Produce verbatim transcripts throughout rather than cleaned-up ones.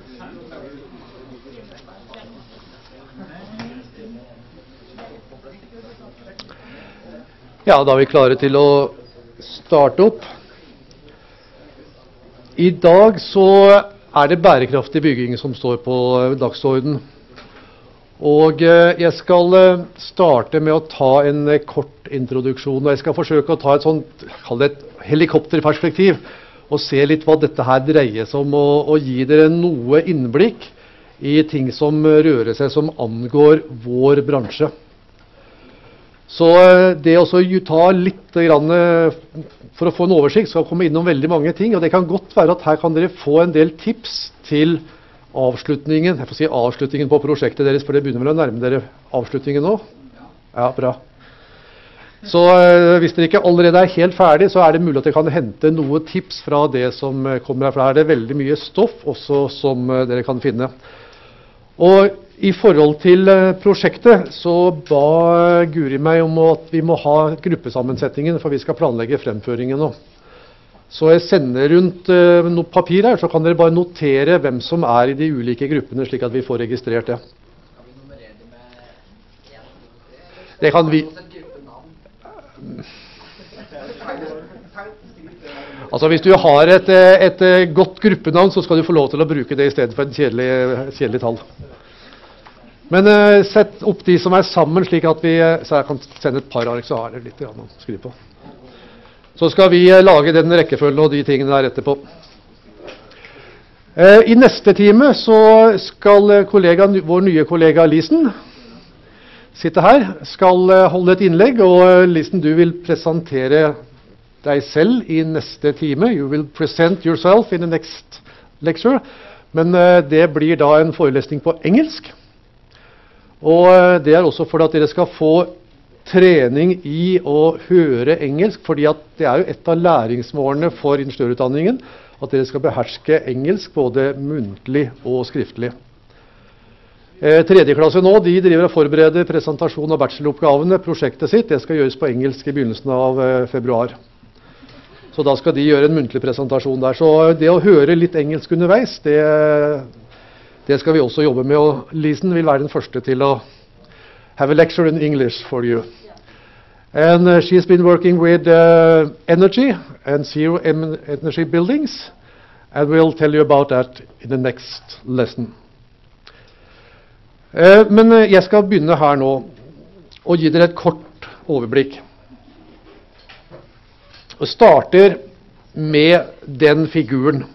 Ja, da er vi klare til å starte opp. I dag så er det bærekraftig bygging som står på dagsordenen. Og jeg skal starte med å ta en kort introduksjon, og jeg skal forsøke å ta et sånt, kall det et helikopterperspektiv, og se litt hva dette her dreier seg om, og, og gi dere noe innblikk i ting som rører seg, som angår vår bransje. Så det å ta litt grann, for å få en oversikt, skal komme innom veldig mange ting, og det kan godt være at her kan dere få en del tips til avslutningen, jeg får si avslutningen på prosjektet deres, for det begynner vel å nærme dere avslutningen nå. Ja, bra. Så hvis dere ikke allerede er helt ferdig, så er det mulig at dere kan hente noe tips fra det som kommer her, for her er det veldig mye stoff også som dere kan finne. Og i forhold til prosjektet så ba Guri meg om at vi må ha gruppesammensetningen, for vi skal planlegge fremføringen nå. Så jeg sender rundt uh, noe papir her, så kan dere bare notere hvem som er i de ulike gruppene, slik at vi får registrert det. Skal vi nummerere det med en, to, tre? Det kan vi. Altså hvis du har et, et, et godt gruppenavn, så skal du få lov til å bruke det i stedet for et kjedelig, kjedelig tall. Men uh, sett opp de som er sammen, slik at vi, så jeg kan sende et par ark, så har det litt å skrive på. Så skal vi uh, lage den rekkefølgen og de tingene der etterpå. Uh, I neste time så skal kollega, vår nye kollega Lisen sitte her, skal uh, holde et innlegg, og uh, Lisen, du vil presentere deg selv i neste time. You will present yourself in the next lecture. Men uh, det blir da en forelesning på engelsk. Og det er også for at dere skal få trening i å høre engelsk, fordi at det er jo et av læringsmålene for ingeniørutdanningen, at dere skal beherske engelsk både muntlig og skriftlig. Eh, tredje klasse nå, de driver og forbereder presentasjon av bacheloroppgavene, prosjektet sitt. Det skal gjøres på engelsk i begynnelsen av eh, februar. Så da skal de gjøre en muntlig presentasjon der. Så det å høre litt engelsk underveis, det Det skal vi også jobbe med, og Lisen vil være den første til å have a lecture in English for you. And uh, she's been working with uh, energy and zero energy buildings, and we'll tell you about that in the next lesson. Uh, men uh, jeg skal begynne her nå, og gi dere et kort overblikk. Og starter med den figuren.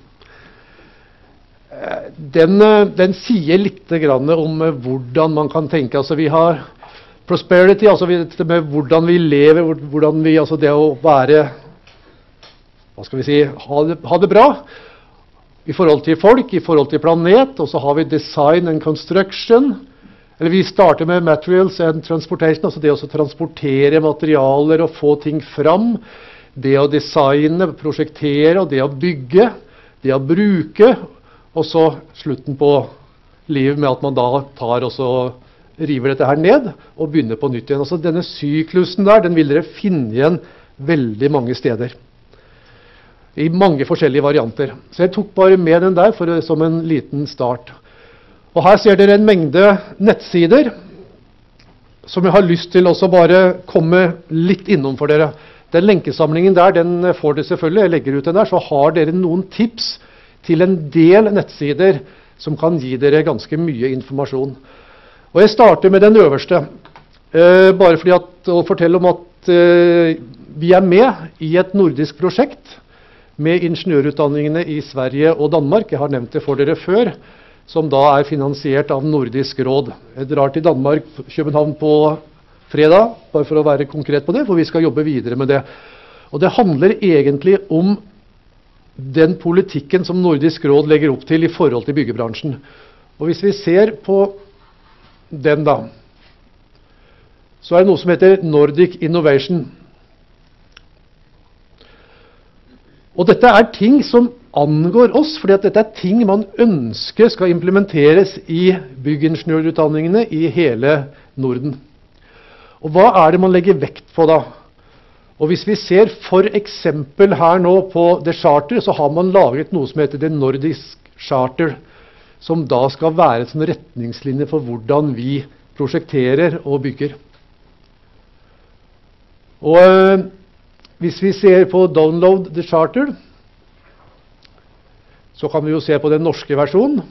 Den, den sier litt grann om hvordan man kan tenke. Altså vi har prosperity, altså vi, med hvordan vi lever, hvordan vi, altså det å være, hva skal vi si, ha det, ha det bra i forhold til folk, i forhold til planet, og så har vi design and construction. Eller vi starter med materials and transportation, altså det å transportere materialer og få ting fram. Det å designe, prosjektere, og det å bygge, det å bruke. Og så slutten på livet med at man da tar og så river dette her ned og begynner på nytt igjen. Altså denne syklusen der, den vil dere finne igjen veldig mange steder. I mange forskjellige varianter. Så jeg tok bare med den der for, som en liten start. Og her ser dere en mengde nettsider som jeg har lyst til også bare komme litt innom for dere. Den lenkesamlingen der, den får dere selvfølgelig, jeg legger ut den der, så har dere noen tips til en del nettsider som kan gi dere ganske mye informasjon. Og jeg starter med den øverste, eh, bare fordi at, å fortelle om at eh, vi er med i et nordisk prosjekt med ingeniørutdanningene i Sverige og Danmark. Jeg har nevnt det for dere før, som da er finansiert av Nordisk råd. Jeg drar til Danmark, København på fredag, bare for å være konkret på det, for vi skal jobbe videre med det. Og det handler egentlig om den politikken som Nordisk råd legger opp til i forhold til byggebransjen. Og hvis vi ser på den da, så er det noe som heter Nordic Innovation. Og dette er ting som angår oss, fordi at dette er ting man ønsker skal implementeres i byggingeniørutdanningene i hele Norden. Og hva er det man legger vekt på da? Og hvis vi ser for eksempel her nå på The Charter, så har man laget noe som heter The Nordic Charter, som da skal være som retningslinje for hvordan vi prosjekterer og bygger. Og øh, hvis vi ser på Download the Charter, så kan vi jo se på den norske versjonen.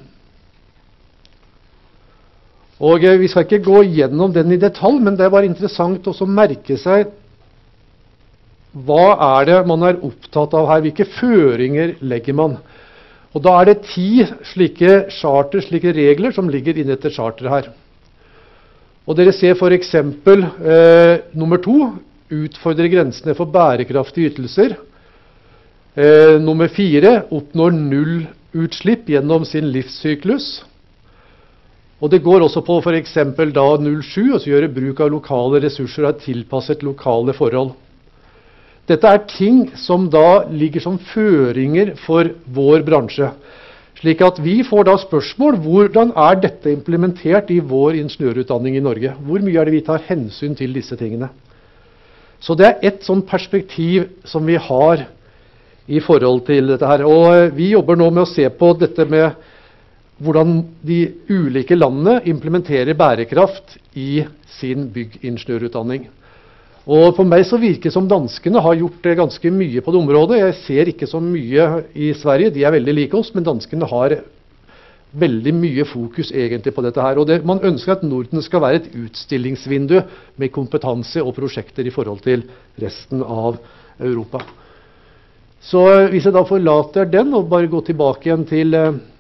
Og øh, vi skal ikke gå gjennom den i detalj, men det er bare interessant også å merke seg hva er det man er opptatt av her, hvilke føringer legger man. Og da er det ti slike charter, slike regler som ligger inne etter charter her. Og dere ser for eksempel eh, nummer to, utfordre grensene for bærekraftige ytelser. Eh, nummer fire, oppnår null utslipp gjennom sin livssyklus. Og det går også på for eksempel da null sju, altså gjøre bruk av lokale ressurser og tilpasset lokale forhold. Dette er ting som da ligger som føringer for vår bransje. Slik at vi får da spørsmål, hvordan er dette implementert i vår ingeniørutdanning i Norge? Hvor mye er det vi tar hensyn til disse tingene? Så det er et sånt perspektiv som vi har i forhold til dette her. Og vi jobber nå med å se på dette med hvordan de ulike landene implementerer bærekraft i sin byggingeniørutdanning. Og for meg så virker det som danskene har gjort ganske mye på det området. Jeg ser ikke så mye i Sverige, de er veldig like oss, men danskene har veldig mye fokus egentlig på dette her. Og det, man ønsker at Norden skal være et utstillingsvindu med kompetanse og prosjekter i forhold til resten av Europa. Så hvis jeg da forlater den og bare går tilbake igjen til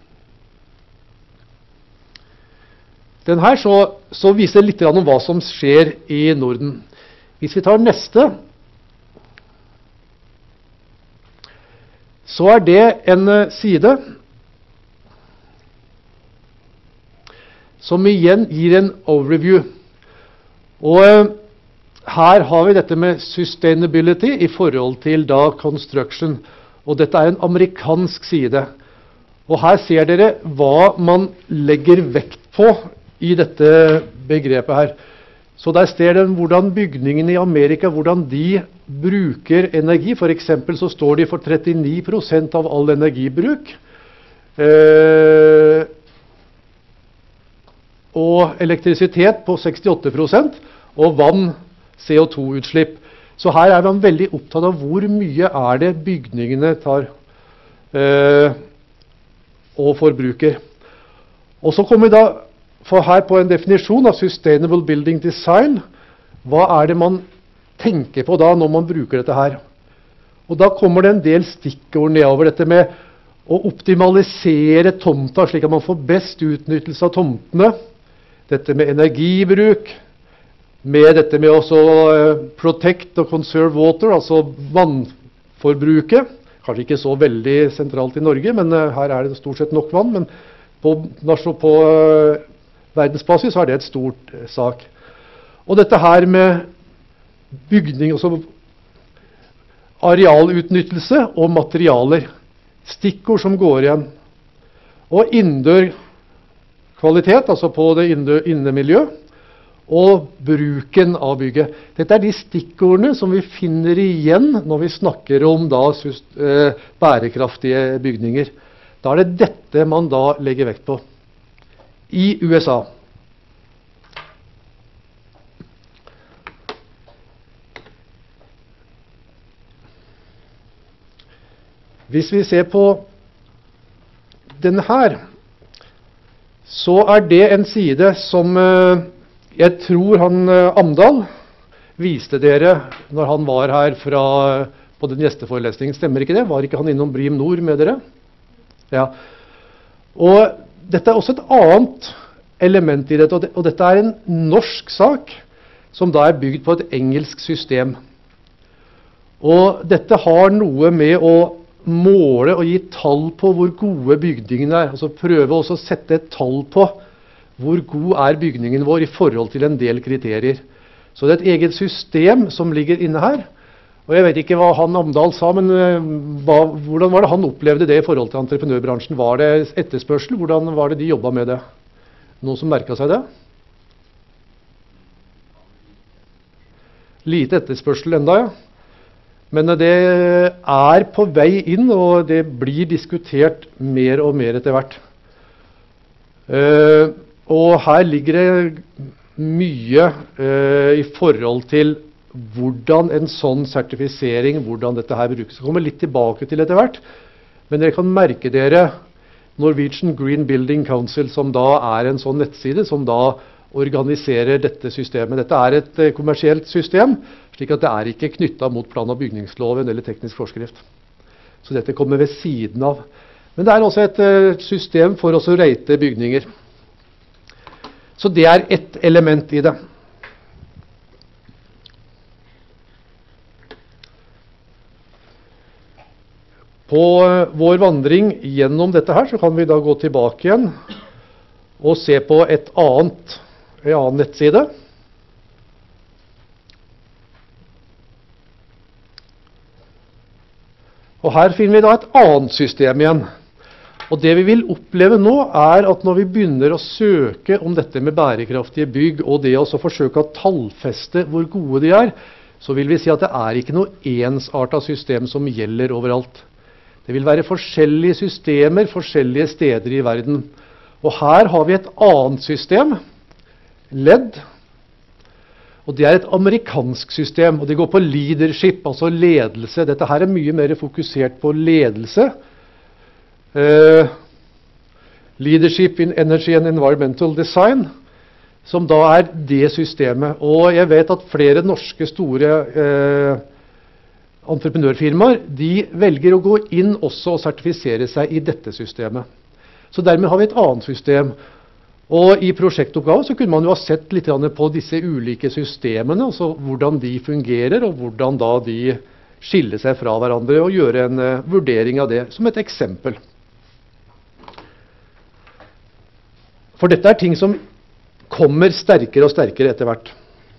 den her, så, så viser det litt om hva som skjer i Norden. Hvis vi tar neste, så er det en side som igjen gir en overview. Og her har vi dette med sustainability i forhold til da construction. Og dette er en amerikansk side. Og her ser dere hva man legger vekt på i dette begrepet her. Så der ser dere hvordan bygningene i Amerika, hvordan de bruker energi. For eksempel så står de for trettini prosent av all energibruk. Eh, og elektrisitet på sekstiåtte prosent. Og vann, C O to utslipp. Så her er man veldig opptatt av hvor mye er det bygningene tar eh, og forbruker. Og så kommer vi da for her på en definisjon av Sustainable Building Design. Hva er det man tenker på da når man bruker dette her? Og da kommer det en del stikkord nedover dette med å optimalisere tomta slik at man får best utnyttelse av tomtene. Dette med energibruk, med dette med også protect og conserve water, altså vannforbruket. Kanskje ikke så veldig sentralt i Norge, men her er det stort sett nok vann. Men på, på verdensbasis så er det et stort eh, sak. Og dette her med bygning, altså arealutnyttelse og materialer. Stikkord som går igjen. Og innendør kvalitet, altså på det innemiljø, og bruken av bygget. Dette er de stikkordene som vi finner igjen når vi snakker om da, eh, bærekraftige bygninger. Da er det dette man da legger vekt på. I U S A. Hvis vi ser på denne her, så er det en side som eh, jeg tror han eh, Amdal viste dere når han var her fra, på den gjesteforelesningen. Stemmer ikke det? Var ikke han innom Brim Nord med dere? Ja. Og dette er også et annet element i dette, og, det, og dette er en norsk sak som da er bygd på et engelsk system. Og dette har noe med å måle og gi tall på hvor gode bygningene er. Altså prøve også å sette et tall på hvor god er bygningen vår i forhold til en del kriterier. Så det er et eget system som ligger inne her. Og jeg vet ikke hva han Amdal sa, men hva, hvordan var det han opplevde det i forhold til entreprenørbransjen? Var det etterspørsel? Hvordan var det de jobbet med det? Noen som merket seg det? Lite etterspørsel enda, ja. Men det er på vei inn, og det blir diskutert mer og mer etter hvert. Uh, og her ligger det mye uh, i forhold til hvordan en sånn sertifisering, hvordan dette her brukes. Jeg kommer litt tilbake til etter hvert, men dere kan merke dere Norwegian Green Building Council, som da er en sånn nettside, som da organiserer dette systemet. Dette er et uh, kommersielt system, slik at det er ikke knyttet mot plan- og bygningsloven eller teknisk forskrift. Så dette kommer ved siden av. Men det er også et uh, system for å rate bygninger. Så det er ett element i det. På uh, vår vandring gjennom dette her, så kan vi da gå tilbake igjen og se på et annet, en annen nettside. Og her finner vi da et annet system igjen. Og det vi vil oppleve nå er at når vi begynner å søke om dette med bærekraftige bygg, og det å forsøke å tallfeste hvor gode de er, så vil vi si at det er ikke noe ensartet system som gjelder overalt. Det vil være forskjellige systemer, forskjellige steder i verden. Og her har vi et annet system, L E D. Og det er et amerikansk system, og det går på leadership, altså ledelse. Dette her er mye mer fokusert på ledelse. Uh, leadership in Energy and Environmental Design, som da er det systemet. Og jeg vet at flere norske store uh, entreprenørfirmaer, de velger å gå inn også og sertifisere seg i dette systemet. Så dermed har vi et annet system. Og i prosjektoppgaven så kunne man jo ha sett litt på disse ulike systemene, altså hvordan de fungerer, og hvordan da de skiller seg fra hverandre, og gjøre en uh, vurdering av det som et eksempel. For dette er ting som kommer sterkere og sterkere etter hvert.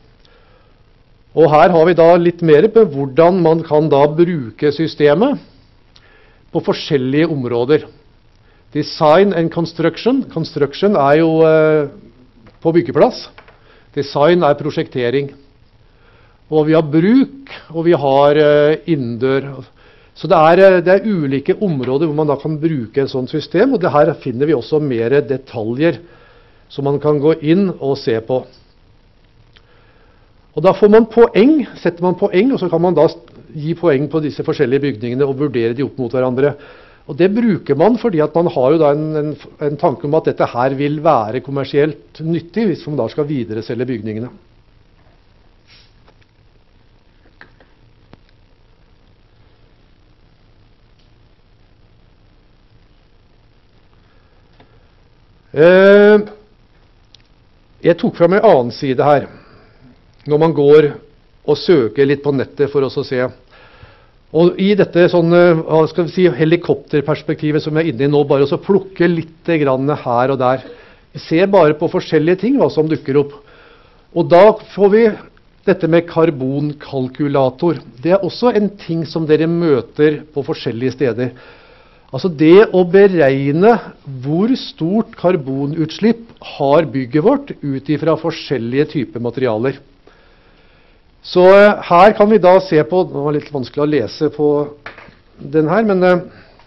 Og her har vi da litt mer på hvordan man kan da bruke systemet på forskjellige områder. Design and construction. Construction er jo eh, på byggeplass. Design er prosjektering. Og vi har bruk, og vi har eh, innendør. Så det er, det er ulike områder hvor man da kan bruke et sånt system, og det her finner vi også mer detaljer som man kan gå inn og se på. Og da får man poeng, setter man poeng, og så kan man da gi poeng på disse forskjellige bygningene og vurdere de opp mot hverandre. Og det bruker man fordi at man har jo da en, en, en tanke om at dette her vil være kommersielt nyttig hvis man da skal videreselge bygningene. Eh, jeg tok frem en annen side her, når man går og søker litt på nettet for å se. Og i dette sånne, hva skal vi si, helikopterperspektivet som jeg er inne i nå, bare å plukke litt grann her og der. Vi ser bare på forskjellige ting hva som dukker opp. Og da får vi dette med karbonkalkulator. Det er også en ting som dere møter på forskjellige steder. Altså det å beregne hvor stort karbonutslipp har bygget vårt ut ifra forskjellige typer materialer. Så her kan vi da se på, det var litt vanskelig å lese på den her, men eh,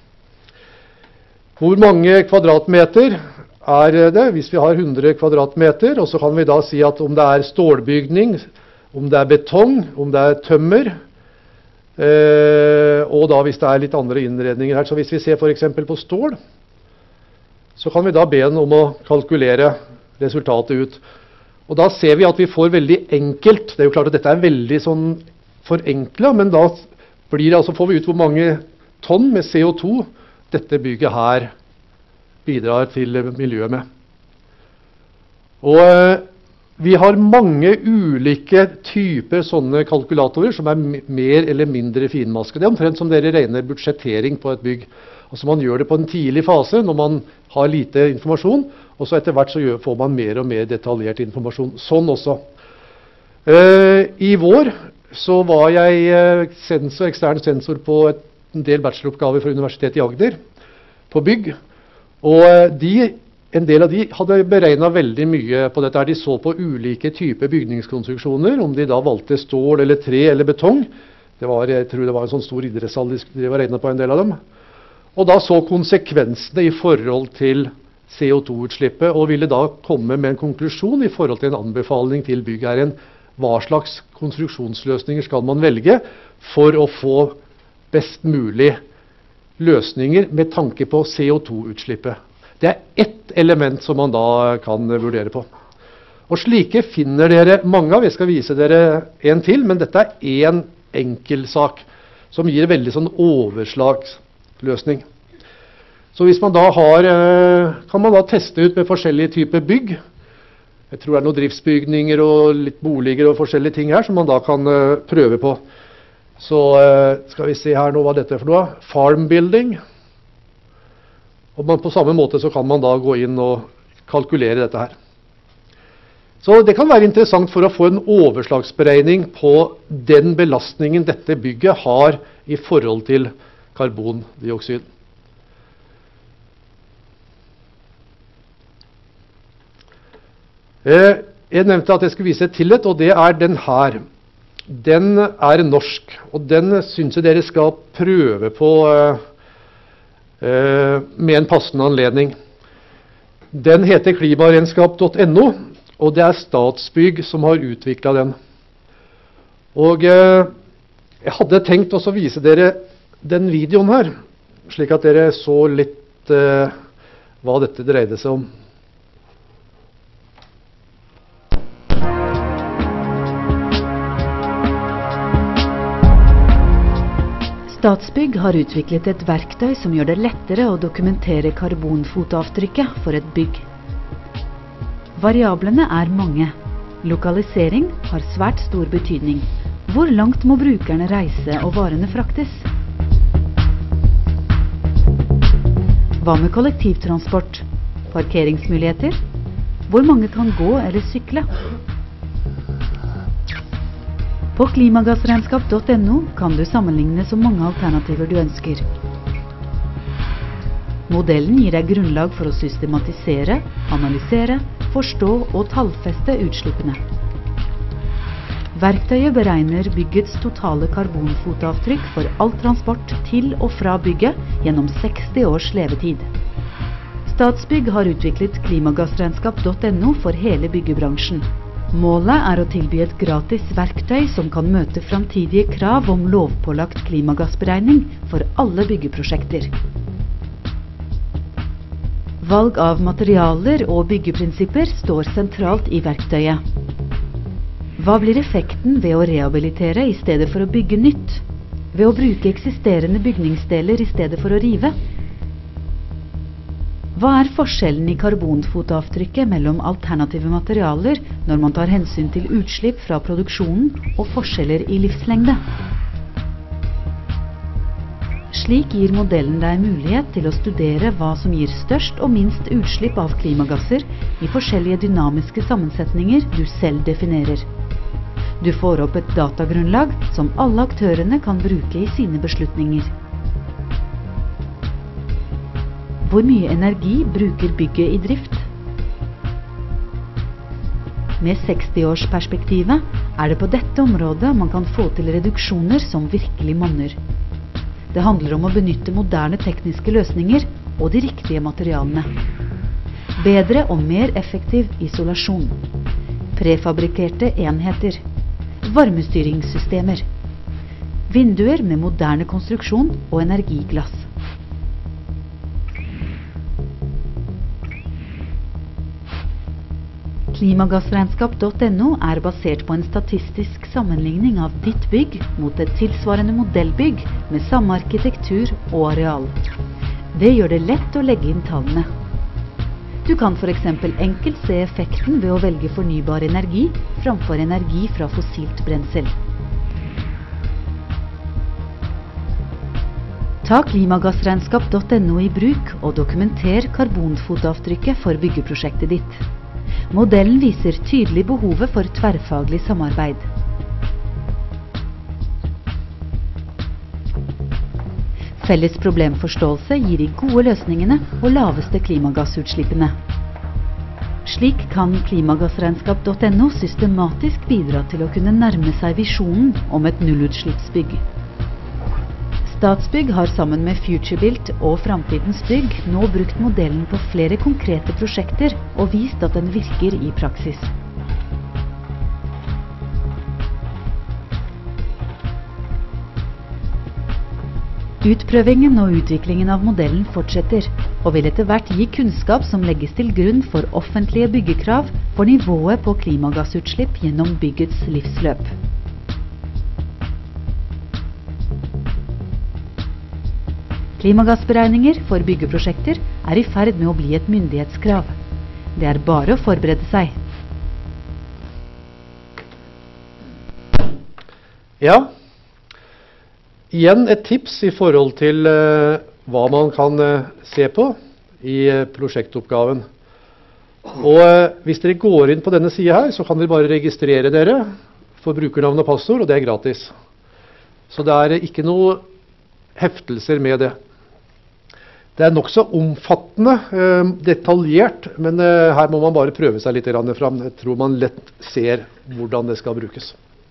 hvor mange kvadratmeter er det hvis vi har hundre kvadratmeter, og så kan vi da si at om det er stålbygning, om det er betong, om det er tømmer, eh, og da hvis det er litt andre innredninger her. Så hvis vi ser for eksempel på stål, så kan vi da be den om å kalkulere resultatet ut. Og da ser vi at vi får veldig enkelt, det er jo klart at dette er veldig sånn forenklet, men da blir det, altså får vi ut hvor mange tonn med C O to dette bygget her bidrar til miljøet med. Og eh, vi har mange ulike typer sånne kalkulatorer som er mer eller mindre finmaskede. Det er omtrent som dere regner budsjettering på et bygg. Altså man gjør det på en tidlig fase når man har lite informasjon, og så etter hvert så gjør, får man mer og mer detaljert informasjon. Sånn også. Eh, I vår så var jeg eh, sensor, ekstern sensor på et, en del bacheloroppgaver fra Universitetet i Agder, på bygg. Og eh, de, en del av de hadde beregnet veldig mye på dette. De så på ulike typer bygningskonstruksjoner, om de da valgte stål eller tre eller betong. Det var, jeg tror det var en sånn stor idrettshall de var regnet på en del av dem. Og da så konsekvensene i forhold til C O to-utslippet, og ville da komme med en konklusjon i forhold til en anbefaling til byggherren. Hva slags konstruksjonsløsninger skal man velge for å få best mulig løsninger med tanke på C O to-utslippet. Det er ett element som man da kan vurdere på. Og slike finner dere mange av. Jeg skal vise dere en til, men dette er en enkel sak som gir veldig sånn overslagsløsning. Så hvis man da har, kan man da teste ut med forskjellige typer bygg. Jeg tror det er noen driftsbygninger og litt boliger og forskjellige ting her som man da kan prøve på. Så skal vi se her nå hva dette er for noe. Farm building. Og man, på samme måte så kan man da gå inn og kalkulere dette her. Så det kan være interessant for å få en overslagsberegning på den belastningen dette bygget har i forhold til karbondioksid. Jeg nevnte at jeg skulle vise et tillit, og det er den her. Den er norsk, og den synes jeg dere skal prøve på uh, uh, med en passende anledning. Den heter klimaregnskap punktum no, og det er Statsbygg som har utviklet den. Og uh, jeg hadde tenkt også å vise dere den videoen her, slik at dere så litt uh, hva dette dreide seg om. Statsbygg har utviklet et verktøy som gjør det lettere å dokumentere karbonfotavtrykket for et bygg. Variablene er mange. Lokalisering har svært stor betydning. Hvor langt må brukerne reise og varene fraktes? Hva med kollektivtransport? Parkeringsmuligheter? Hvor mange kan gå eller sykle? På klimagassregnskap punktum no kan du sammenligne så mange alternativer du ønsker. Modellen gir deg grunnlag for å systematisere, analysere, forstå og tallfeste utslippene. Verktøyet beregner byggets totale karbonfotavtrykk for all transport til og fra bygget gjennom seksti års levetid. Statsbygg har utviklet klimagassregnskap punktum no for hele byggebransjen. Målet er å tilby et gratis verktøy som kan møte framtidige krav om lovpålagt klimagassberegning for alle byggeprosjekter. Valg av materialer og byggeprinsipper står sentralt i verktøyet. Hva blir effekten ved å rehabilitere i stedet for å bygge nytt? Ved å bruke eksisterende bygningsdeler i stedet for å rive? Hva er forskjellen i karbonfotavtrykket mellom alternative materialer når man tar hensyn til utslipp fra produksjonen og forskjeller i livslengde? Slik gir modellen deg mulighet til å studere hva som gir størst og minst utslipp av klimagasser i forskjellige dynamiske sammensetninger du selv definerer. Du får opp et datagrunnlag som alle aktørene kan bruke i sine beslutninger. Hvor mye energi bruker bygget i drift? Med seksti-årsperspektivet er det på dette området man kan få til reduksjoner som virkelig monner. Det handler om å benytte moderne tekniske løsninger og de riktige materialene. Bedre og mer effektiv isolasjon. Prefabrikerte enheter. Varmestyringssystemer. Vinduer med moderne konstruksjon og energiglass. Klimagassregnskap punktum no er basert på en statistisk sammenligning av ditt bygg mot et tilsvarende modellbygg med samme arkitektur og areal. Det gjør det lett å legge inn tallene. Du kan for eksempel enkelt se effekten ved å velge fornybar energi framfor energi fra fossilt brensel. Ta klimagassregnskap punktum no i bruk og dokumenter karbonfotavtrykket for byggeprosjektet ditt. Modellen viser tydelig behovet for tverrfaglig samarbeid. Felles problemforståelse gir de gode løsningene og laveste klimagassutslippene. Slik kan klimagassregnskap punktum no systematisk bidra til å kunne nærme seg visjonen om et nullutslippsbygg. Statsbygg har sammen med FutureBuilt og Framtidens Bygg nå brukt modellen på flere konkrete prosjekter og vist at den virker i praksis. Utprøvingen og utviklingen av modellen fortsetter, og vil etter hvert gi kunnskap som legges til grunn for offentlige byggekrav for nivået på klimagassutslipp gjennom byggets livsløp. Klimagassberegninger for byggeprosjekter er i ferd med å bli et myndighetskrav. Det er bare å forberede seg. Ja. Igjen et tips i forhold til uh, hva man kan uh, se på i uh, prosjektoppgaven. Og uh, hvis dere går inn på denne siden her, så kan dere bare registrere dere for brukernavn og passord, og det er gratis. Så det er uh, ikke noe heftelser med det. Det er nok så omfattende, uh, detaljert, men uh, her må man bare prøve seg litt fram. Jeg tror man lett ser hvordan det skal brukes.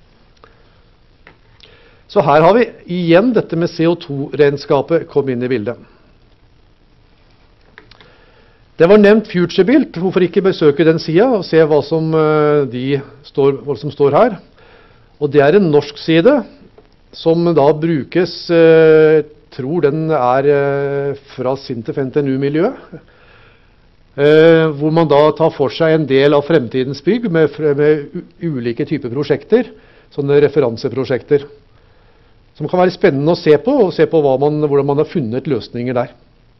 Så her har vi igjen dette med C O to-regnskapet kom inn i bildet. Det var nevnt FutureBuilt. Hvorfor ikke besøke den siden og se hva som, de står, hva som står her. Og det er en norsk side som da brukes, jeg tror den er fra SINTEF N T N U-miljøet, hvor man da tar for seg en del av fremtidens bygg med, med ulike typer prosjekter, sånne referanseprosjekter. Som kan være spennende å se på, og se på hva man, hvordan man har funnet løsninger der.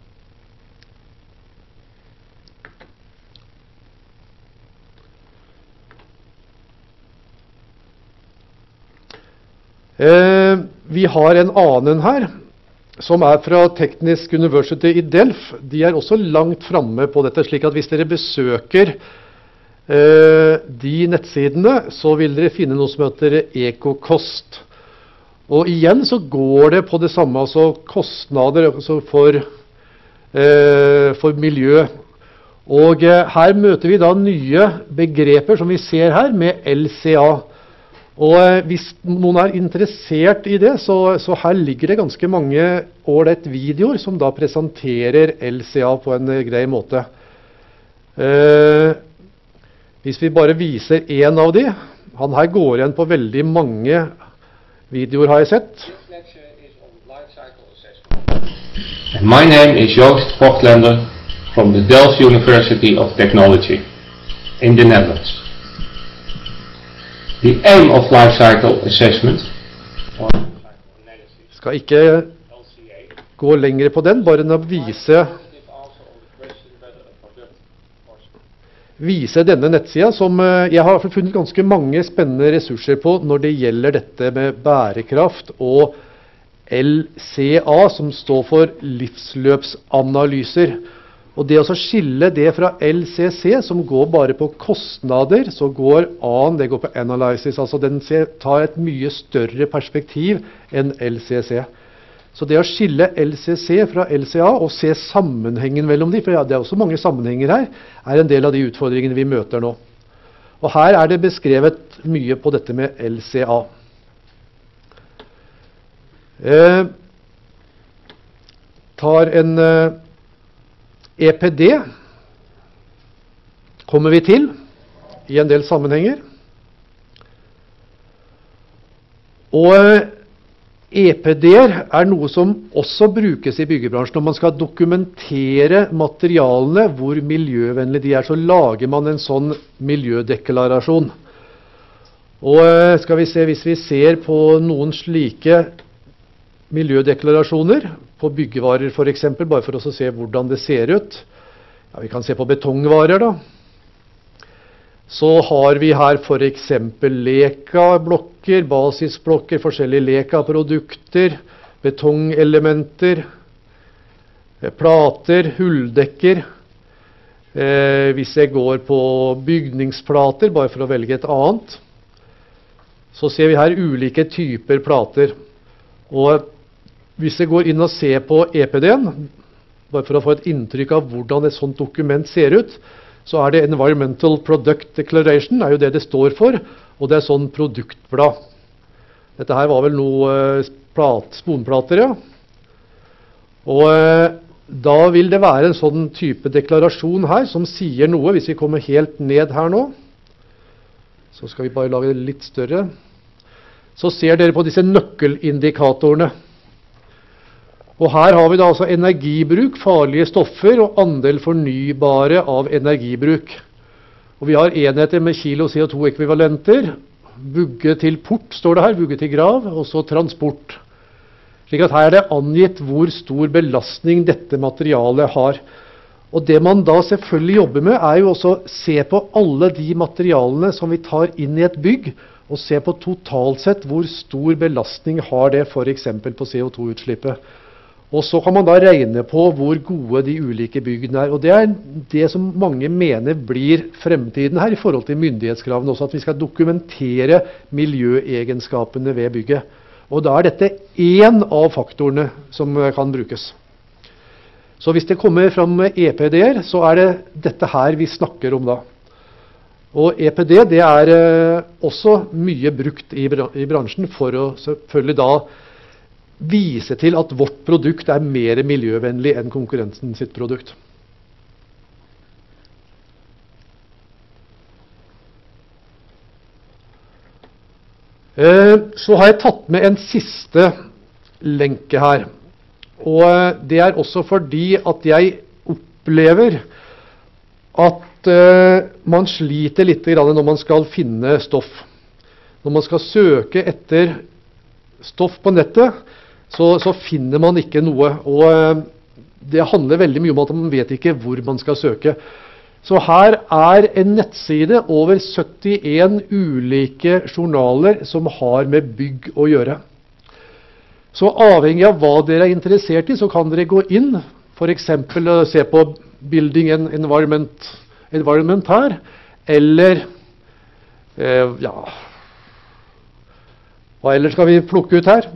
Eh, vi har en annen her, som er fra Teknisk University i Delft. De er også langt framme på dette, slik at hvis dere besøker eh, de nettsidene, så vil dere finne noe som heter EcoCost. Og igjen så går det på det samme, altså kostnader altså for, eh, for miljø. Og eh, her møter vi da nye begreper som vi ser her med L C A. Og eh, hvis noen er interessert i det, så, så her ligger det ganske mange ålreit videoer som da presenterer L C A på en eh, grei måte. Eh, hvis vi bare viser en av de, han her går igjen på veldig mange videoer har jeg sett. My name is Joost Vochtlander from the Delft University of Technology in the Netherlands. The aim of life cycle assessment skal ikke gå lenger på den, bare å vise vise denne nettsida som jeg har funnet ganske mange spennende ressurser på når det gjelder dette med bærekraft og L C A, som står for livsløpsanalyser. Og det å skille det fra L C C, som går bare på kostnader, så går A N, det går på analysis, altså den tar et mye større perspektiv enn L C C. Så det å skille L C C fra L C A og se sammenhengen mellom de, for det er også mange sammenhenger her, er en del av de utfordringene vi møter nå. Og her er det beskrevet mye på dette med L C A. Eh, tar en eh, E P D, kommer vi til i en del sammenhenger. Og E P D-er er noe som også brukes i byggebransjen. Når man skal dokumentere materialene, hvor miljøvennlige de er, så lager man en sånn miljødeklarasjon. Og skal vi se, hvis vi ser på noen slike miljødeklarasjoner, på byggevarer for eksempel, bare for å se hvordan det ser ut. Ja, vi kan se på betongvarer da. Så har vi her for eksempel Leka-blokker, basisblokker, forskjellige Leka-produkter, betongelementer, plater, hulldekker. Eh, hvis jeg går på bygningsplater, bare for å velge et annet, så ser vi her ulike typer plater. Og hvis jeg går inn og ser på E P D-en, bare for å få et inntrykk av hvordan et sånt dokument ser ut, så er det Environmental Product Declaration, er jo det det står for, og det er sånn produktblad. Dette her var vel noe plat, sponplater, ja. Og eh, da vil det være en sånn type deklarasjon her, som sier noe, hvis vi kommer helt ned her nå. Så skal vi bare lage det litt større. Så ser dere på disse nøkkelindikatorene. Og her har vi da altså energibruk, farlige stoffer og andel fornybare av energibruk. Og vi har enheter med kilo C O to ekvivalenter, vugge til port står det her, vugge til grav, og så transport. Slik at her er det angitt hvor stor belastning dette materialet har. Og det man da selvfølgelig jobber med er jo også å se på alle de materialene som vi tar inn i et bygg, og se på totalt sett hvor stor belastning har det for eksempel på C O to utslippet. Og så kan man da regne på hvor gode de ulike byggene er. Og det er det som mange mener blir fremtiden her i forhold til myndighetskravene også, at vi skal dokumentere miljøegenskapene ved bygget. Og da er dette én av faktorene som kan brukes. Så hvis det kommer fram E P D-er, så er det dette her vi snakker om da. Og E P D det er eh, også mye brukt i, bra i bransjen for å selvfølgelig da vise til at vårt produkt er mer miljøvennlig enn konkurrensen sitt produkt. Eh, så har jeg tatt med en siste lenke her. Og det er også fordi at jeg opplever at eh, man sliter litt grann når man skal finne stoff. Når man skal søke etter stoff på nettet, så, så finner man ikke noe. Og eh, det handler veldig mye om at man vet ikke hvor man skal søke. Så her er en nettside over syttien ulike journaler som har med bygg å gjøre. Så avhengig av hva dere er interessert i, så kan dere gå inn, for eksempel se på Building and Environment, environment her, eller eh, ja, hva ellers skal vi plukke ut her?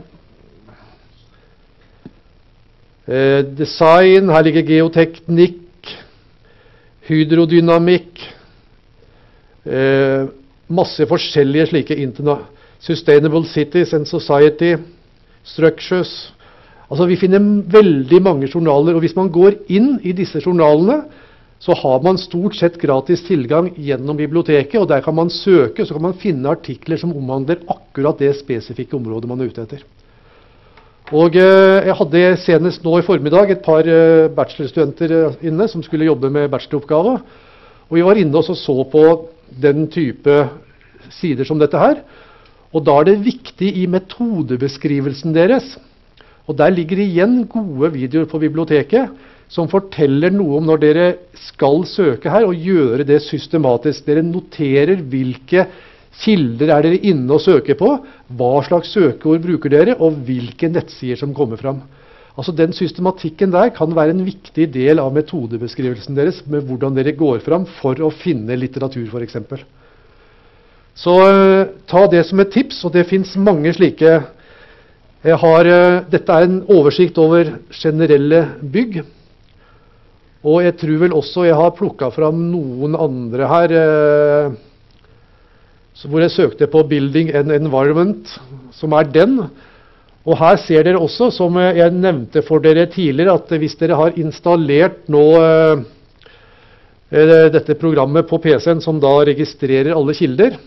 Eh, design, her ligger geoteknikk, hydrodynamikk, eh, masse forskjellige slike interna, Sustainable Cities and Society, Structures. Altså vi finner veldig mange journaler, og hvis man går inn i disse journalene, så har man stort sett gratis tilgang gjennom biblioteket, og der kan man søke, så kan man finne artikler som omhandler akkurat det spesifikke området man er ute etter. Og eh, jeg hadde senest nå i formiddag et par eh, bachelorstudenter eh, inne som skulle jobbe med bacheloroppgave, og vi var inne og så, så på den type sider som dette her, og da er det viktig i metodebeskrivelsen deres, og der ligger igjen gode videoer på biblioteket som forteller noe om når dere skal søke her, og gjøre det systematisk. Dere noterer hvilke kilder er dere inne og søker på, hva slags søkeord bruker dere, og hvilke nettsider som kommer fram. Altså den systematikken der kan være en viktig del av metodebeskrivelsen deres, med hvordan dere går fram for å finne litteratur for eksempel. Så uh, ta det som et tips, og det finnes mange slike. Jeg har, uh, dette er en oversikt over generelle bygg, og jeg tror vel også jeg har plukket fram noen andre her, uh, hvor jeg søkte på Building and Environment, som er den. Og her ser dere også, som jeg nevnte for dere tidligere, at hvis dere har installert nå uh, dette programmet på P C-en som da registrerer alle kilder,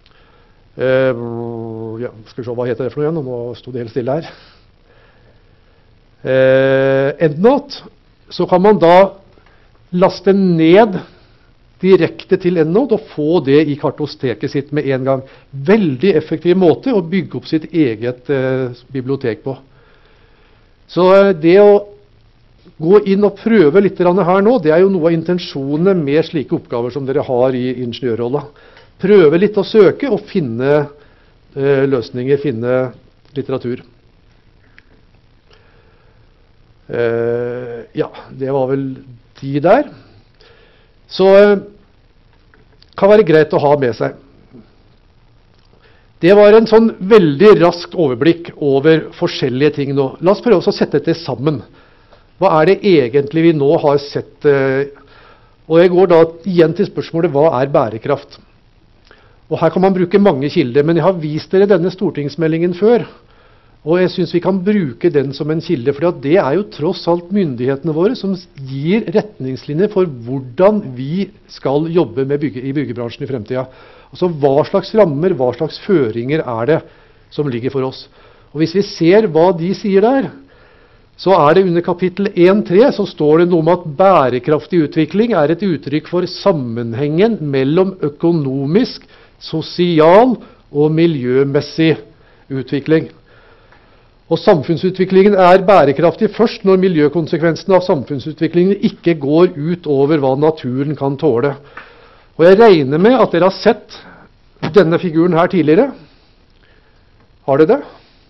Uh, ja, skal vi se hva heter det for noe igjen, nå stod det helt stille her. Uh, EndNote, så kan man da laste ned direkte til EndNote og få det i kartoteket sitt med en gang. Veldig effektiv måte å bygge opp sitt eget uh, bibliotek på. Så uh, det å gå inn og prøve litt her nå, det er jo noe av intensjonene med slike oppgaver som dere har i ingeniørrollen. Prøve litt å søke og finne eh, løsninger, finne litteratur. Eh, ja, det var vel de der. Så eh, kan være greit å ha med seg. Det var en sånn veldig raskt overblikk over forskjellige ting nå. La oss prøve å sette dette sammen. Hva er det egentlig vi nå har sett? Eh, og jeg går da igjen til spørsmålet, hva er bærekraft? Og her kan man bruke mange kilder, men jeg har vist dere denne stortingsmeldingen før. Og jeg synes vi kan bruke den som en kilde, for det er jo tross alt myndighetene våre som gir retningslinjer for hvordan vi skal jobbe med bygge, i byggebransjen i fremtiden. Altså hva slags rammer, hva slags føringer er det som ligger for oss. Og hvis vi ser hva de sier der, så er det under kapittel en punkt tre så står det noe om at bærekraftig utvikling er et uttrykk for sammenhengen mellom økonomisk, sosial og miljømessig utvikling. Og samfunnsutviklingen er bærekraftig først når miljøkonsekvensene av samfunnsutviklingen ikke går ut over hva naturen kan tåle. Og jeg regner med at dere har sett denne figuren her tidligere. Har dere det?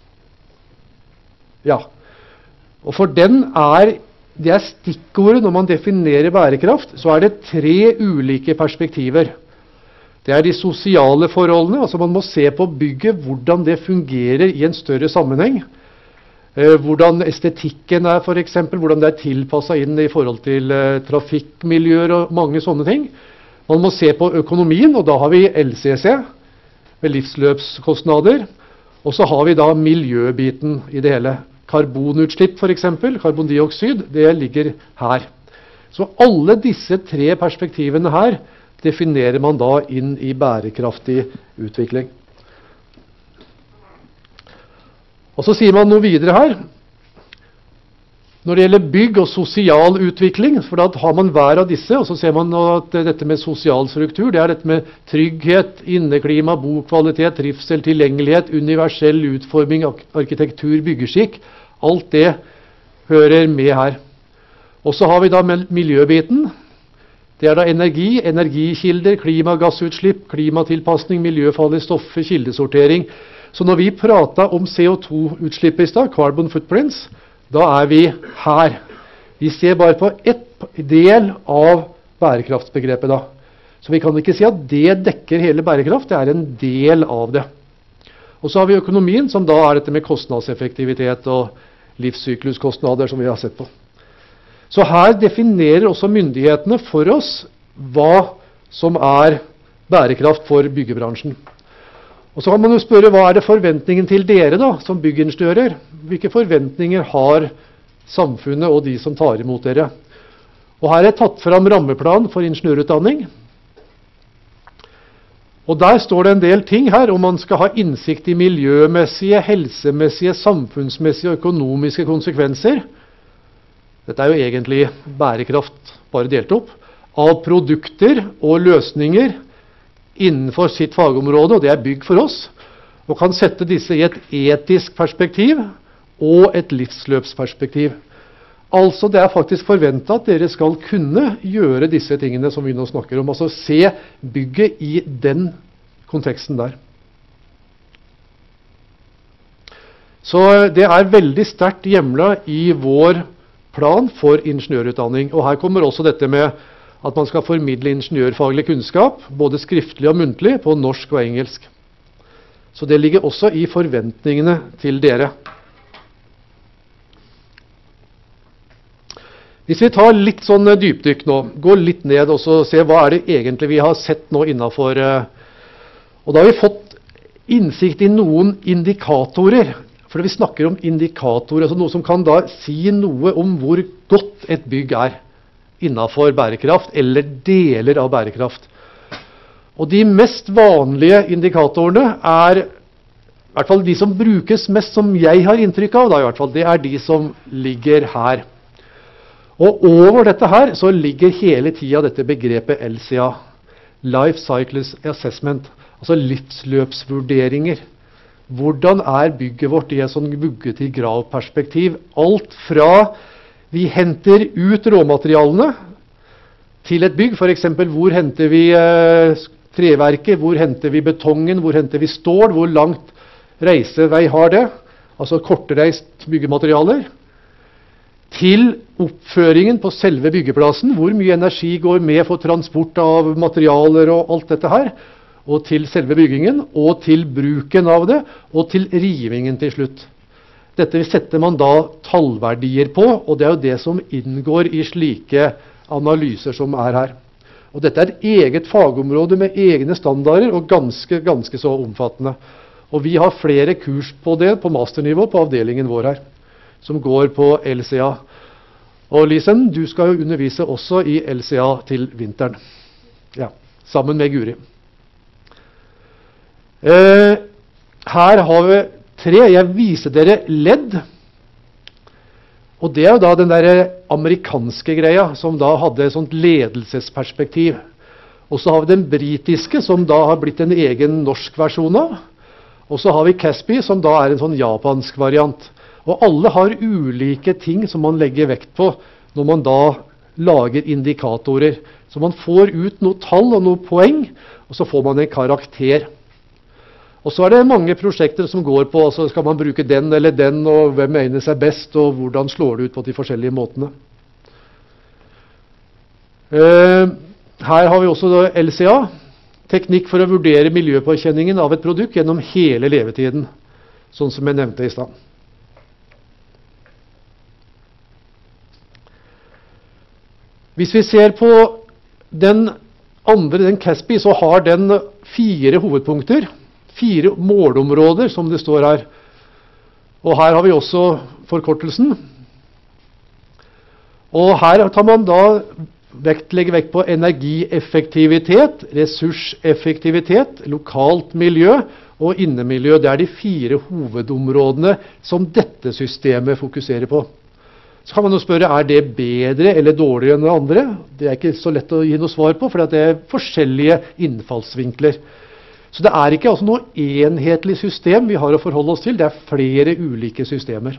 Ja. Og for den er, det er stikkordet når man definerer bærekraft, så er det tre ulike perspektiver. Det er de sosiale forholdene, altså man må se på bygget, hvordan det fungerer i en større sammenheng. Eh, hvordan estetikken er for eksempel, hvordan det er tilpasset inn i forhold til eh, trafikkmiljøer og mange sånne ting. Man må se på økonomien, og da har vi L C C, med livsløpskostnader. Og så har vi da miljøbiten i det hele. Karbonutslipp for eksempel, karbondioksid, det ligger her. Så alle disse tre perspektivene her definerer man da inn i bærekraftig utvikling. Og så sier man noe videre her. Når det gjelder bygg og sosial utvikling, for da har man hver av disse, og så ser man at dette med sosial struktur, det er dette med trygghet, inneklima, bokvalitet, trivsel, tilgjengelighet, universell utforming, arkitektur, byggeskikk. Alt det hører med her. Og så har vi da miljøbiten. Det er da energi, energikilder, klimagassutslipp, klimatilpasning, miljøfarlige stoffer, kildesortering. Så når vi prater om C O to-utslipp i stad, carbon footprints, da er vi her. Vi ser bare på ett del av bærekraftsbegrepet da. Så vi kan ikke si at det dekker hele bærekraft, det er en del av det. Og så har vi økonomien, som da er dette med kostnadseffektivitet og livssykluskostnader som vi har sett på. Så her definerer også myndighetene for oss hva som er bærekraft for byggebransjen. Og så kan man jo spørre, hva er det forventningen til dere da, som byggingeniører? Hvilke forventninger har samfunnet og de som tar imot dere? Og her er tatt fram rammeplan for ingeniørutdanning. Og der står det en del ting her, om man skal ha innsikt i miljømessige, helsemessige, samfunnsmessige og økonomiske konsekvenser. Dette er jo egentlig bærekraft bare delt opp, av produkter og løsninger innenfor sitt fagområde, og det er bygg for oss, og kan sette disse i et etisk perspektiv og et livsløpsperspektiv. Altså det er faktisk forventet at dere skal kunne gjøre disse tingene som vi nå snakker om, altså se bygget i den konteksten der. Så det er veldig sterkt hjemlet i vår plan for ingeniørutdanning, og her kommer også dette med at man skal formidle ingeniørfaglig kunnskap, både skriftlig og muntlig, på norsk og engelsk. Så det ligger også i forventningene til dere. Hvis vi tar litt sånn dypdykk nå, går litt ned og så ser hva er det egentlig vi har sett nå innenfor, og da har vi fått innsikt i noen indikatorer, for vi snakker om indikatorer, altså noe som kan da si noe om hvor godt et bygg er innenfor bærekraft, eller deler av bærekraft. Og de mest vanlige indikatorene er, i hvert fall de som brukes mest som jeg har inntrykk av, da i hvert fall, det er de som ligger her. Og over dette her så ligger hele tiden dette begrepet L C A, Life Cycles Assessment, altså livsløpsvurderinger. Hvordan er bygget vårt i et sånn vugge-til-grav-perspektiv? Alt fra vi henter ut råmaterialene til et bygg, for eksempel hvor henter vi eh, treverket, hvor henter vi betongen, hvor henter vi stål, hvor langt reisevei har det, altså kortreist byggematerialer, til oppføringen på selve byggeplassen, hvor mye energi går med for transport av materialer og alt dette her, og til selve byggingen, og til bruken av det, og til rivingen til slutt. Dette setter man da tallverdier på, og det er jo det som inngår i slike analyser som er her. Og dette er et eget fagområde med egne standarder, og ganske, ganske så omfattende. Og vi har flere kurs på det på masternivå på avdelingen vår her, som går på L C A. Og Lisen, du skal jo undervise også i L C A til vinteren. Ja, sammen med Guri. Eh, her har vi tre. Jeg viser dere L E D. Og det er jo da den der amerikanske greia, som da hadde et sånt ledelsesperspektiv. Og så har vi den britiske, som da har blitt en egen norsk versjon av. Og så har vi Caspi, som da er en sånn japansk variant. Og alle har ulike ting som man legger vekt på når man da lager indikatorer. Så man får ut noe tall og noe poeng, og så får man en karakter. Og så er det mange prosjekter som går på, altså skal man bruke den eller den, og hvem egner seg best, og hvordan slår det ut på de forskjellige måtene. Uh, her har vi også L C A, teknikk for å vurdere miljøpåkjenningen av et produkt gjennom hele levetiden, sånn som jeg nevnte i stedet. Hvis vi ser på den andre, den Caspi, så har den fire hovedpunkter, fire målområder, som det står her. Og her har vi også forkortelsen. Og her tar man da vekt, legger vekt på energieffektivitet, ressurseffektivitet, lokalt miljø og innemiljø. Det er de fire hovedområdene som dette systemet fokuserer på. Så kan man jo spørre, er det bedre eller dårligere enn det andre? Det er ikke så lett å gi noe svar på, for det er forskjellige innfallsvinkler. Så det er ikke altså noe enhetlig system vi har å forholde oss til, det er flere ulike systemer.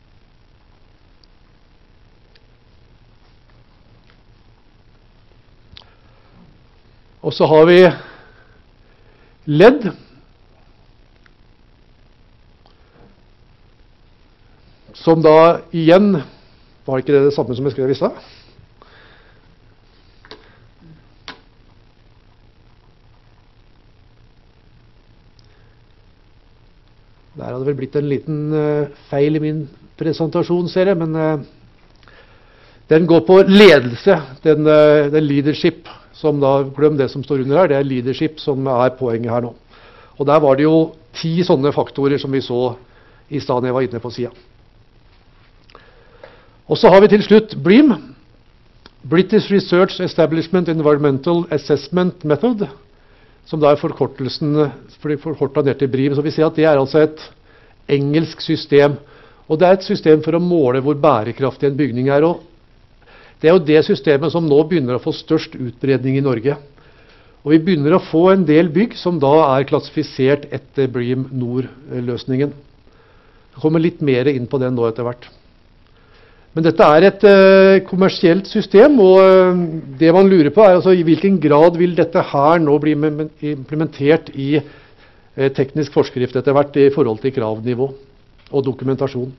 Og så har vi L E D, som da igjen, var ikke det det samme som jeg skrev i stad? Der hadde det vel blitt en liten uh, feil i min presentasjon, ser jeg, men uh, den går på ledelse, den, uh, den leadership, som da, glem det som står under her, det er leadership som er poenget her nå. Og der var det jo ti sånne faktorer som vi så i stedet jeg var inne på siden. Og så har vi til slutt BREEAM, British Research Establishment Environmental Assessment Method, som da er forkortelsen forkortet ned til BREEAM. Så vi ser at det er altså et engelsk system, og det er et system for å måle hvor bærekraftig en bygning er. Og det er jo det systemet som nå begynner å få størst utbredning i Norge. Og vi begynner å få en del bygg som da er klassifisert etter BREEAM Nord-løsningen. Jeg kommer litt mer inn på den nå etter hvert. Men dette er et uh, kommersielt system, og uh, det man lurer på er altså i hvilken grad vil dette her nå bli implementert i uh, teknisk forskrift etter hvert i forhold til kravnivå og dokumentasjon.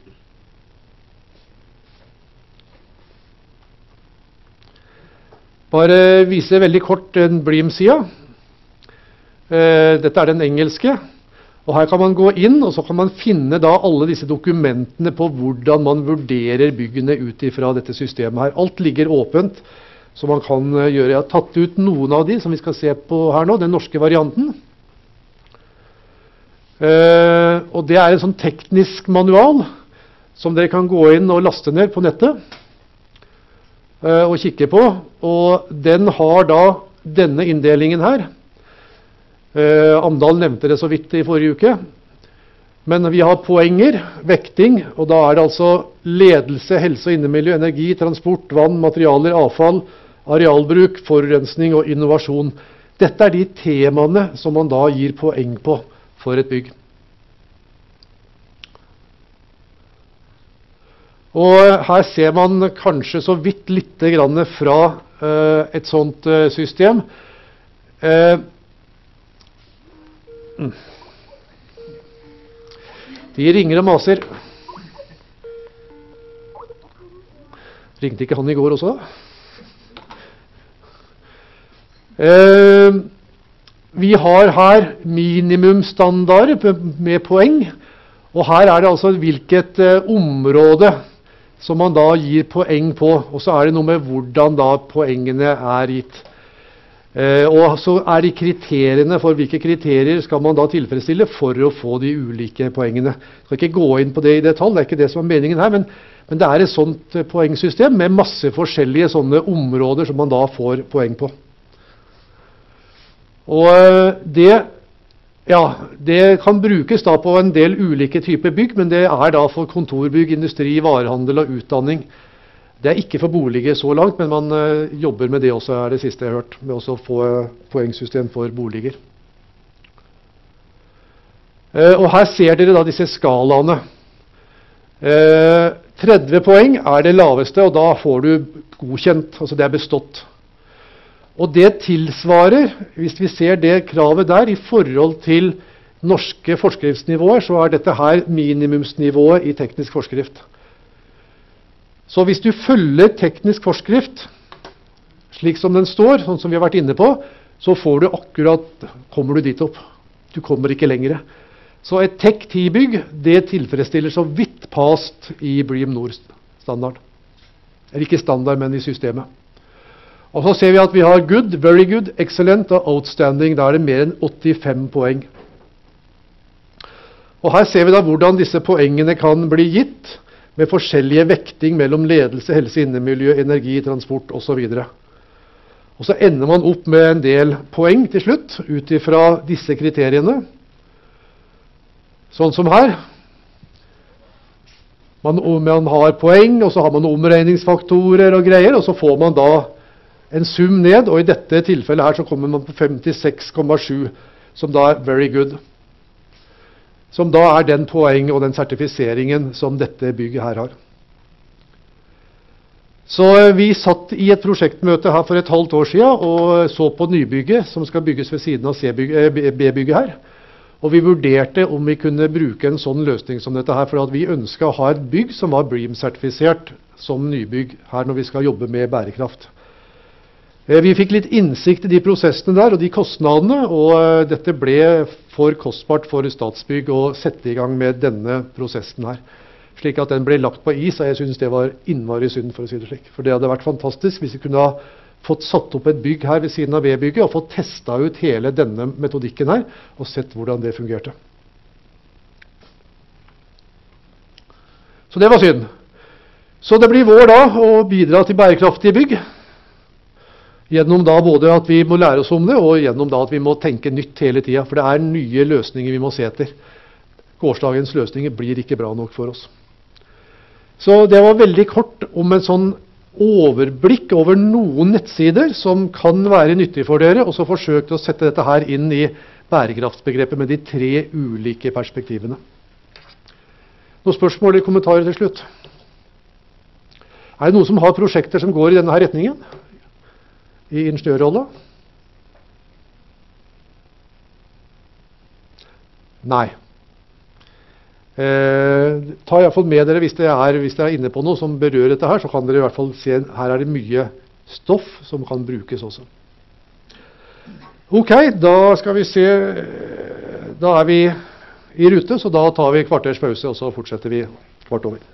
Bare vise veldig kort en BREEAM-sida. Uh, dette er den engelske. Og her kan man gå inn, og så kan man finne da alle disse dokumentene på hvordan man vurderer byggene ut ifra dette systemet her. Alt ligger åpent, så man kan gjøre. Jeg har tatt ut noen av de som vi skal se på her nå, den norske varianten. Uh, og det er en sånn teknisk manual som dere kan gå inn og laste ned på nettet uh, og kikke på. Og den har da denne inndelingen her. Uh, Amdal nevnte det så vidt i forrige uke, men vi har poenger, vekting, og da er det altså ledelse, helse og innemiljø, energi, transport, vann, materialer, avfall, arealbruk, forurensning og innovasjon. Dette er de temaene som man da gir poeng på for et bygg. Og her ser man kanskje så vidt litt grann fra uh, et sånt uh, system. Uh, De ringer og maser. Ringte ikke han i går også? Eh, vi har her minimumstandard med poeng, og her er det altså hvilket eh, område som man da gir poeng på, og så er det noe med hvordan da poengene er gitt. Eh, og så er de kriteriene for hvilke kriterier skal man da tilfredsstille for å få de ulike poengene. Jeg skal ikke gå inn på det i detalj, det er ikke det som er meningen her, men, men det er et sånt poengsystem med masse forskjellige sånne områder som man da får poeng på. Og det, ja, det kan brukes da på en del ulike typer bygg, men det er da for kontorbygg, industri, varehandel og utdanning. Det er ikke for boliger så langt, men man uh, jobber med det også, er det siste jeg har hørt, med også å få uh, poengsystem for boliger. Uh, og her ser dere da disse skalaene. Uh, tretti poeng er det laveste, og da får du godkjent, altså det er bestått. Og det tilsvarer, hvis vi ser det kravet der, i forhold til norske forskriftsnivåer, så er dette her minimumsnivået i teknisk forskrift. Så hvis du følger teknisk forskrift, slik som den står, sånn som vi har vært inne på, så får du akkurat, kommer du dit opp. Du kommer ikke lengre. Så et Tech ti-bygg, det tilfredsstiller så vidt past i BREEAM Nord-standard. Eller ikke standard, men i systemet. Og så ser vi at vi har good, very good, excellent og outstanding. Da er det mer enn åttifem poeng. Og her ser vi da hvordan disse poengene kan bli gitt, med forskjellige vekting mellom ledelse, helse, innemiljø, energi, transport osv. Og så ender man opp med en del poeng til slutt, ut ifra disse kriteriene. Sånn som her. Man, man har poeng, og så har man omregningsfaktorer og greier, og så får man da en sum ned, og i dette tilfellet her så kommer man på femtiseks komma sju, som da er very good. Som da er den poeng og den sertifiseringen som dette bygget her har. Så vi satt i et prosjektmøte her for et halvt år siden og så på nybygget som skal bygges ved siden av B-bygget her. Og vi vurderte om vi kunne bruke en sånn løsning som dette her, for at vi ønsket å ha et bygg som var BREEAM-sertifisert som nybygg her når vi skal jobbe med bærekraft. Vi fikk litt innsikt i de prosessene der og de kostnadene, og dette ble for kostbart for Statsbygg å sette i gang med denne prosessen her. Slik at den ble lagt på is, og jeg synes det var innmari synd, for å si det slik. For det hadde vært fantastisk hvis vi kunne ha fått satt opp et bygg her ved siden av B-bygget og fått testet ut hele denne metodikken her, og sett hvordan det fungerte. Så det var synd. Så det blir vår da å bidra til bærekraftige bygg. Gjennom da både at vi må lære oss om det, og gjennom da at vi må tenke nytt hele tiden. For det er nye løsninger vi må se etter. Gårsdagens løsninger blir ikke bra nok for oss. Så det var veldig kort om en sånn overblikk over noen nettsider som kan være nyttig for dere, og så forsøkte å sette dette her inn i bærekraftsbegrepet med de tre ulike perspektivene. Noen spørsmål eller kommentarer til slutt? Er det noen som har prosjekter som går i denne her retningen? I ingeniørrolla? Nei. Eh, ta i hvert fall med dere hvis dere, er, hvis dere er inne på noe som berører dette her, så kan dere i hvert fall se, her er det mye stoff som kan brukes også. Ok, da skal vi se, da er vi i rute, så da tar vi kvarters pause, og så fortsetter vi kvart over.